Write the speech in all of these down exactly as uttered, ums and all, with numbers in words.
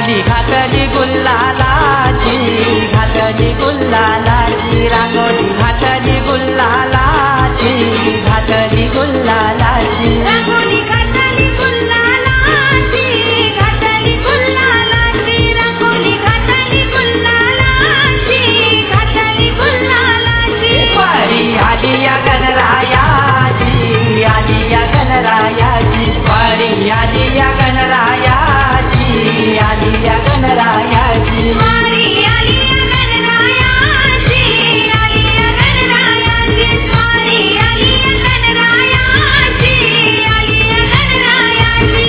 रांगोळी घातली गुल्लालाची, घातली गुल्लालाची, रांगोळी घातली गुल्लालाची, घातली गुल्लालाची, रांगोळी घातली गुल्लालाची, घातली गुल्लालाची, रांगोळी घातली गुल्लालाची, घातली गुल्लालाची. वारी आली या गणरायाची, आली या गणरायाची, वारी आली या गणरायाची, आली या गणरायाची, वारी आली या गणरायाची, आली या गणरायाची, वारी आली या गणरायाची, आली या गणरायाची.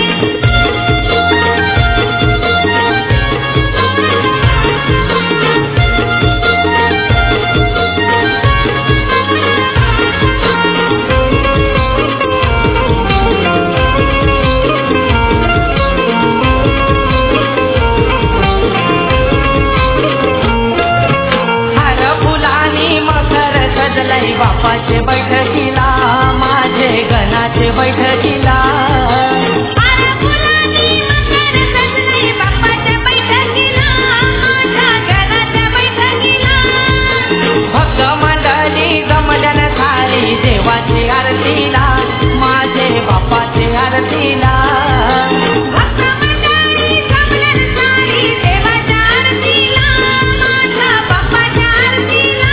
हार फुलानी मकर सजलय बापाचे बैठकीला, माझे गणाचे बैठकीला. हार फुलानी मकर सजलय बाप्पाच्या बैठकीला, माझ्या घराच्या बैठकीला. भक्त मंडळी जमल्यान सारी देवाची आरतीला, माझे बापाचे आरतीला. भक्त मंडळी जमल्यान सारी देवाच्या आरतीला, माझ्या बाप्पाच्या आरतीला.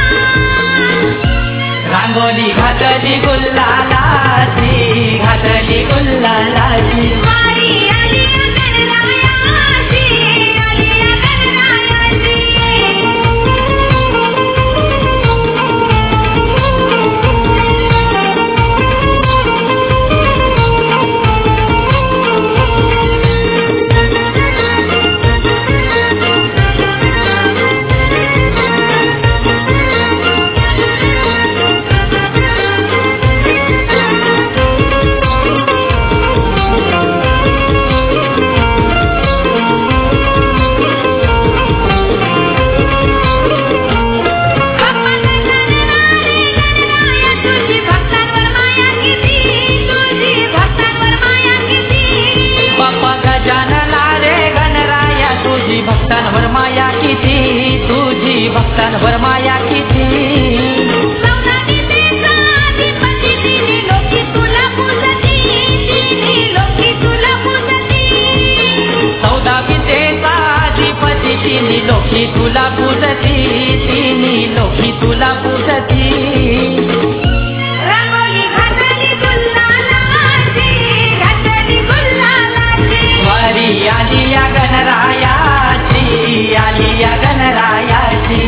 रांगोळी घातली गुल्लालाची, घातली गुल्लालाची, वारी आली या गणरायाची, आली या गणरायाची. बाप्पा गजानना रे गणराया तुझी भक्तांवर माया किती, तुझी भक्तांवर माया किती. बाप्पा गजानना रे गणराया तुझी भक्तांवर माया किती, चौदा विद्येचा अधिपती तिन्ही लोकी तुला पूजती, तिन्ही लोकी तुला पूजती. रांगोळी घातली गुल्लालाची, घातली गुल्लालाची, वारी आली या गणरायाची, आली या गणरायाची.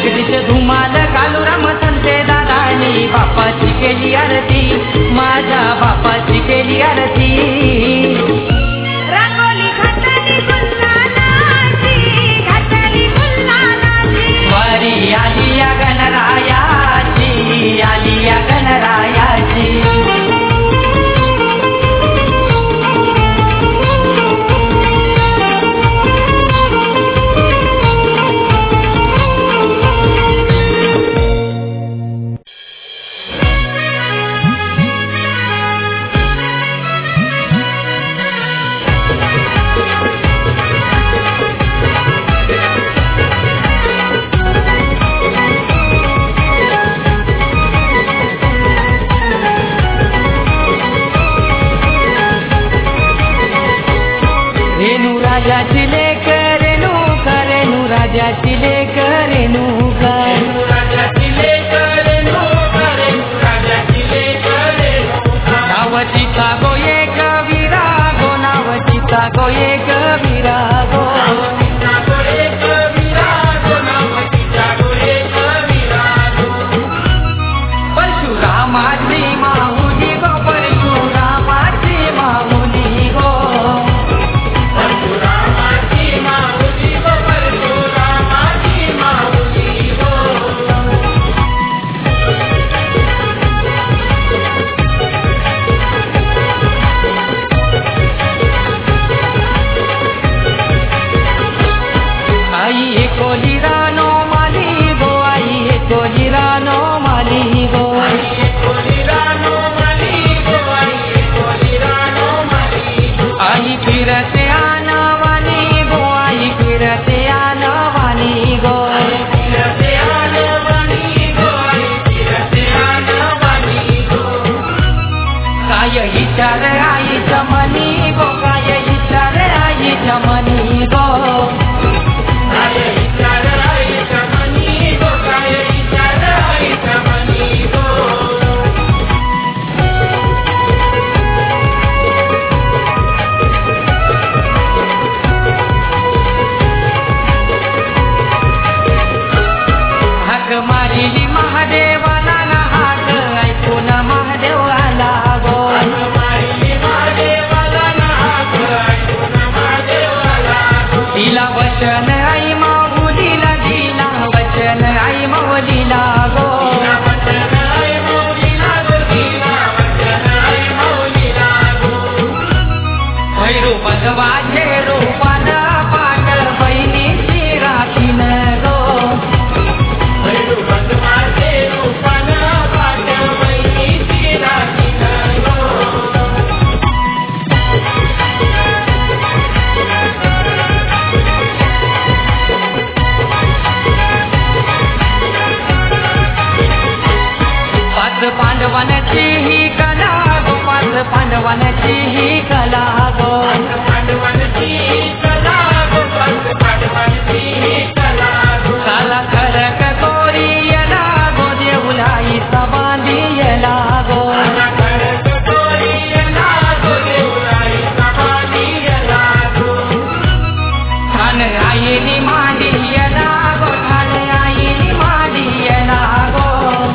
जगदीश धुमाल घालू राम संते दादानी बापाची केली आरती माझ्या बापाची केली आरती रांगोळी घातली गुलालाची घातली गुलालाची वारी आली या गणरायाची आली या गणरायाची राजाची लेक रेणुका रेणू राजाची लेक रेणुका राजाची लेक रेणुका रेणू राजाची लेक रेणुका नावतीचा गो एक विरागो नावतीचा गो एक विरागो नावतीचा गो एक विरागो नावतीचा गो एक विरागो परशुरामाची माऊली गो परशुरामाची माऊली गो परशुरामाची माऊली गो परशुरामाची माऊली गो आई एकोली रानो माली गो आई एकोली रानो माली गो आई एकोली रानो माली गो आई एकोली रानो माली गो आई फिरते आनवानी गो आई फिरते आनवानी गो फिरते आनवानी गो आई फिरते आनवानी गो काय विचार आईच्या मनी गो काय विचार आईच्या मनी गो काय विचार आईच्या मनी गो काय विचार आईच्या मनी गो हाक मारिली महादेवाला ना हाक ऐकून महादेव आला गो मारिली महादेवाला ना हाक ऐकून महादेवाला गो तिला वचन आई माऊलीला दिला वचन आई माऊलीला गो वचन आई माऊलीला गो दिला वचन आई माऊलीला गो भैरू भगवाचे रूपान पाट बहिणीची राखीन गो भैरू भगवाचे रूपान पाट बहिणीची राखीन गो पाच पांडवांची ही कला गो पाच पांडवांची ही कला गो पांडवांची कला गो पांडवांची कला गो काला खरक गोरी येला गो देऊलाईचा बांधी येला गो खडक गोरी येला गो देऊळाईचा बांधी येला गो ठाण आईनी मांडी येला गो ठाण आईनी मांडी येला गो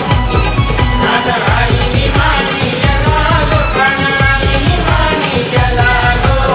आईनी मांडी येला गो आईनी मांडी येला गो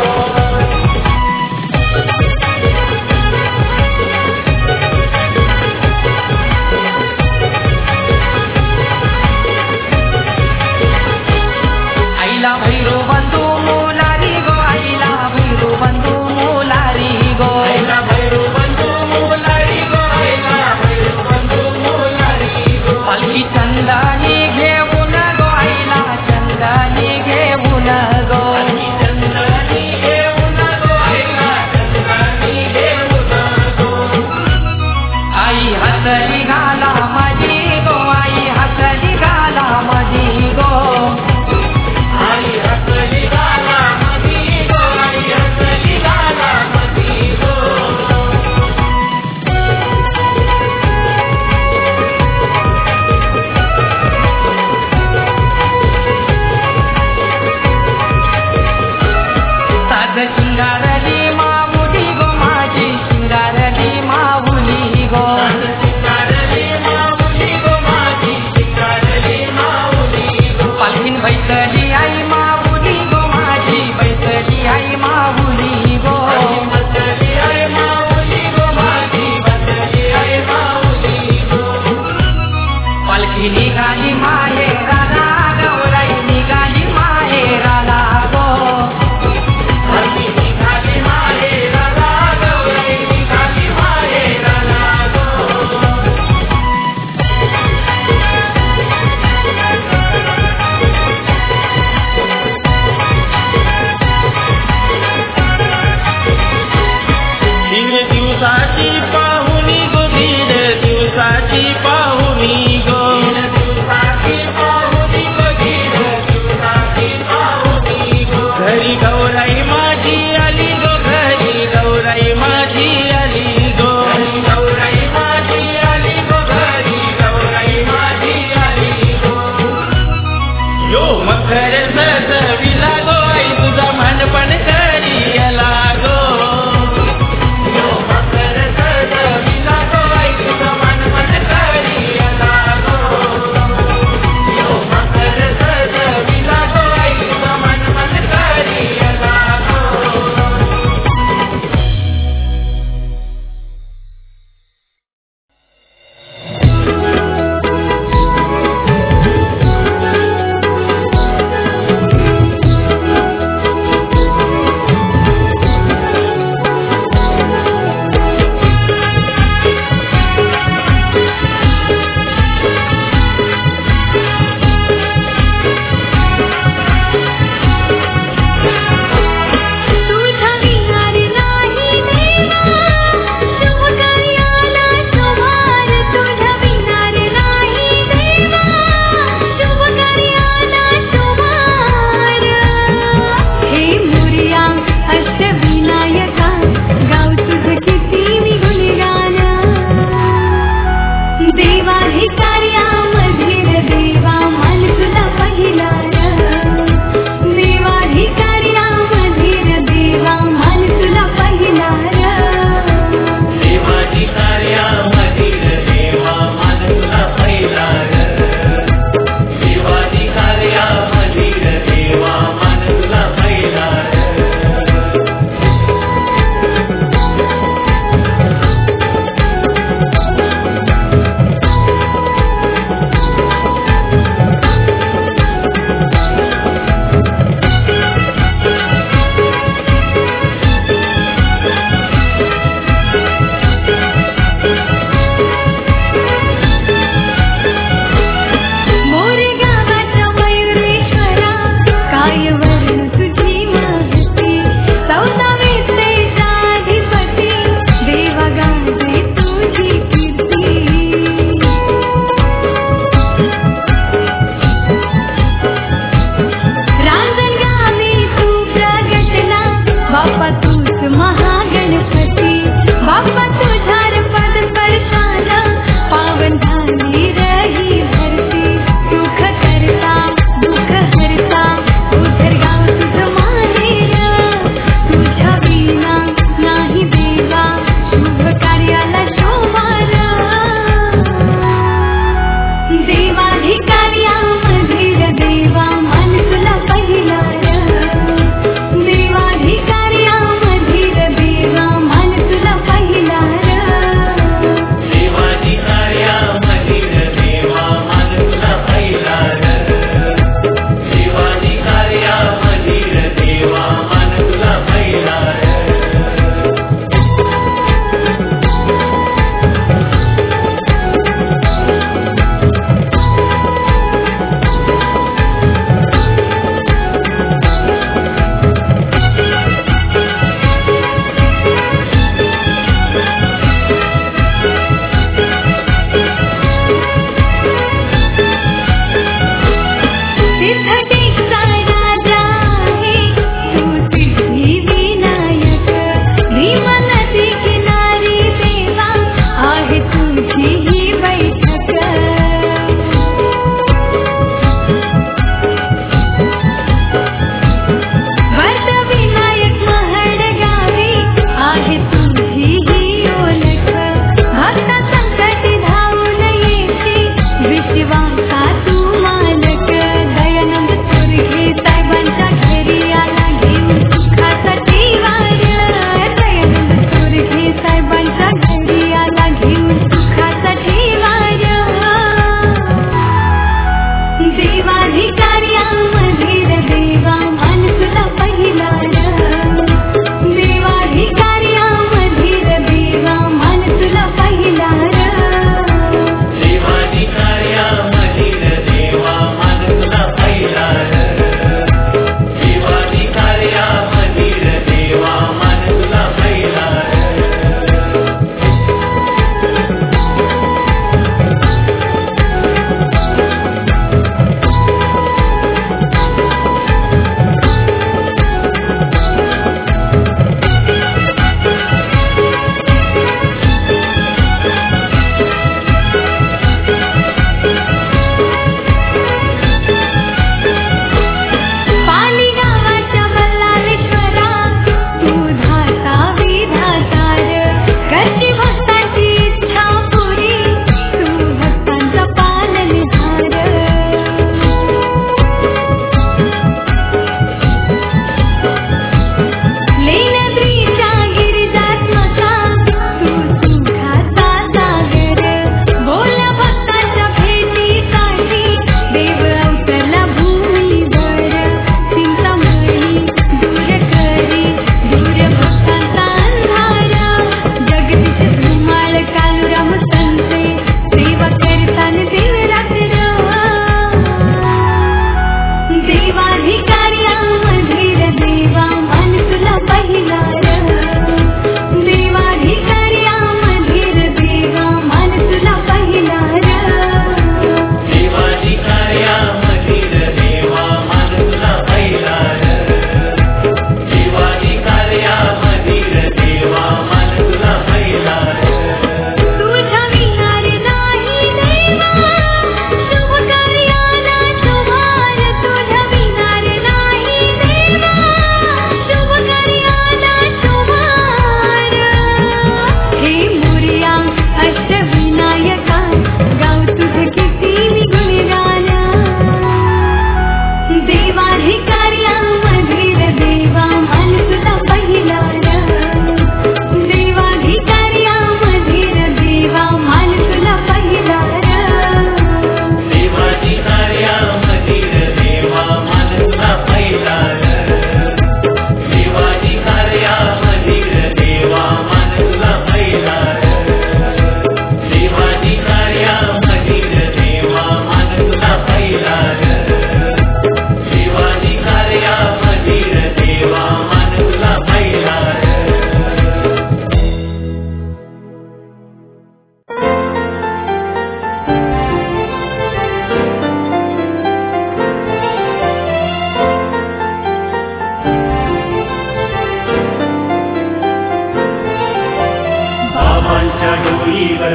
आईला भैरू बंधू मुलारी गो आईला भैरू बंधू मुलारी गो आईला भैरू बंधू मुलारी गो आईला भैरू बंधू मुलारी गो पालखी चंदानी घेऊन गो आईला चंदानी घेऊन गो चंद्रानी घेऊन गो आईला चंद्रानी घेऊन गो आई हसली घाला माझी गो आई हसली घाला माझी गो आई हसली गाला मधी गो आई हसली गाला मधी गो साध शिंगारली माऊली गो माझी शिंगारली माऊली गो शिंगार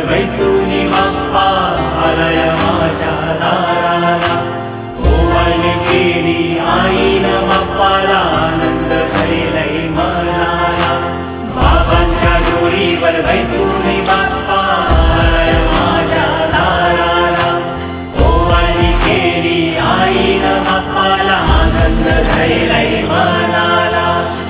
वैतुनी बाप्पा आलय माझ्या दाराला. ओवाळणी केली आईनं बाप्पाला आनंद झालेलाय मनाला. बाबांच्या डोळीवर वैतुनी बाप्पा आलय माझ्या दाराला. ओवाळणी केली आईनं बाप्पाला आनंद झालेलाय मनाला.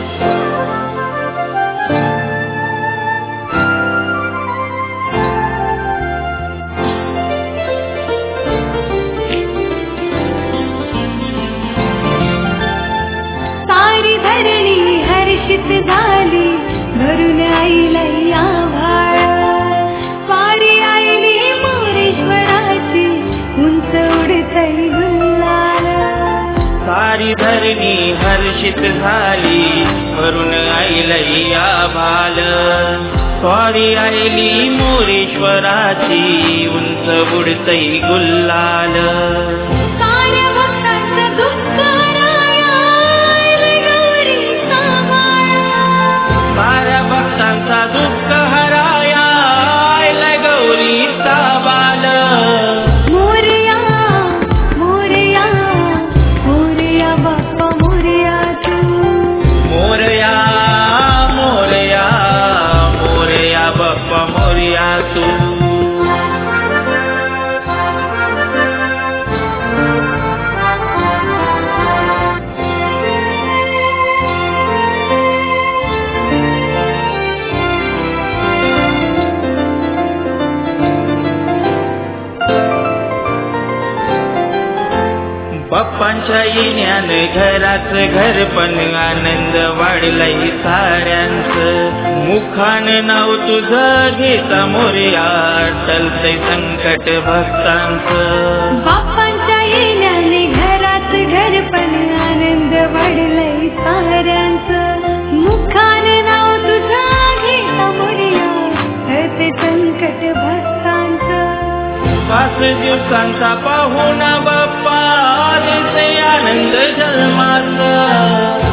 हर्षित झाली भरून आईलाई आभाळ. वारी आईली मोरेश्वराची उंच उडतई गुलाल. सारी धरणी हर्षित झाली भरून आईलाई आभाळ. स्वारी आईली मोरेश्वराची उंच उडतई गुलाल. साऱ्या भक्तांचं दुःख साऱ्या भक्तांचा दुःख हराया आयला गौरीचा बाल. मोरया मोरया मोरया बाप्पा मोरया तू. मोरया मोरया मोरया बाप्पा मोरया तू. बाप्पांच्या येण्याने घराच घर पण आनंद वाढलाय साऱ्यांचं. मुखाने नाव तुझं घेता मोरया टलतय संकट भक्तांचं. बाप्पांच्या येण्याने घरात घर पण आनंद वाढलाय साऱ्यांचं. मुखाने नाव तुझं घेता मोरया टलतय संकट भक्तांचं. पाच दिवसांचा पाहुणा बाप्पा आदिसे आनंद जन्माचा.